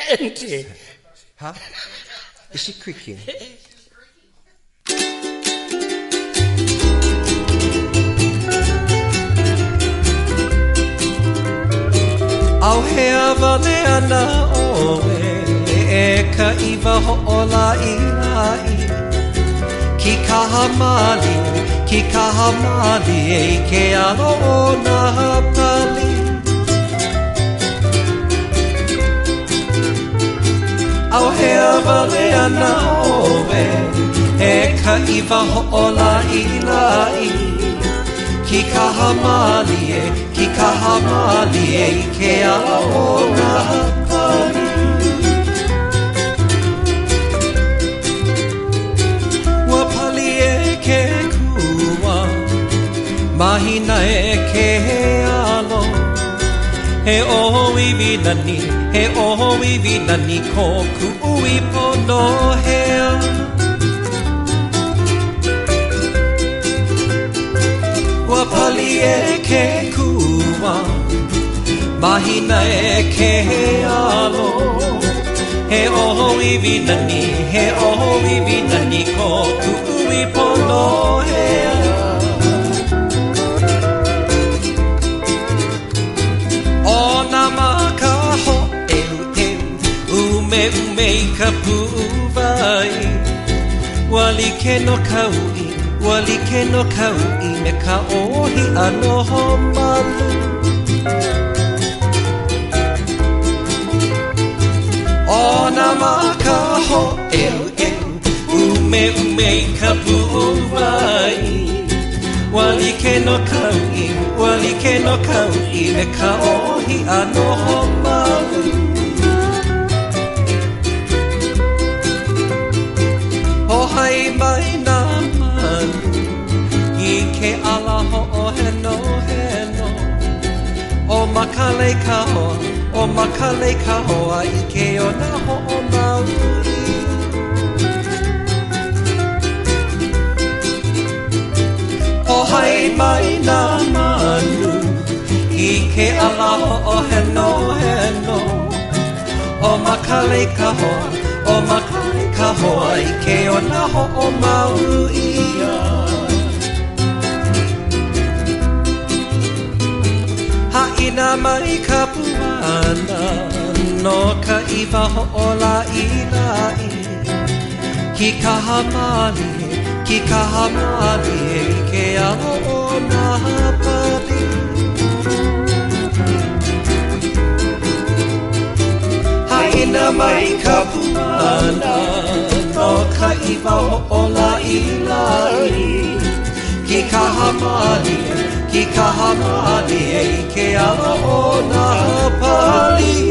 Huh? Is she creaking? Au hea vale ana oe e ka iwa ho'ola I lai Ki kaha mali e ke alo o na pali Au hea vale ana oe e ka iwa ho'ola I lai Ki kaha mali e ke alo o na pali Wa pali e ke kua Mahina e ke alo He ohi vinani ko ku'ui pono hea Wa pali e ke kua Mahina e ke alo He ohi vinani ko ku'ui pono hea O na maka ho ume I ka pu'uwai Wali ke no kau'i me ka ohi anoho malu O na maka ho ume I ka pu'uwai Wali ke no kau'i me ka ohi anoho malu Ho hai mai na malu I ke ala ho'o heno O makale ka hoa I ke o na ho'o mauri Ho hai mai na malu I ke ala ho'o heno O makale ka hoa I ke o na ho'o mauri Ha'ina mai ka puana No ka iwa ho'ola I lai Ki kaha mali e ke alo o na pali Ha'ina mai ka puana No ka iwa ho'ola I lai Ki kaha mali e ke alo o na pali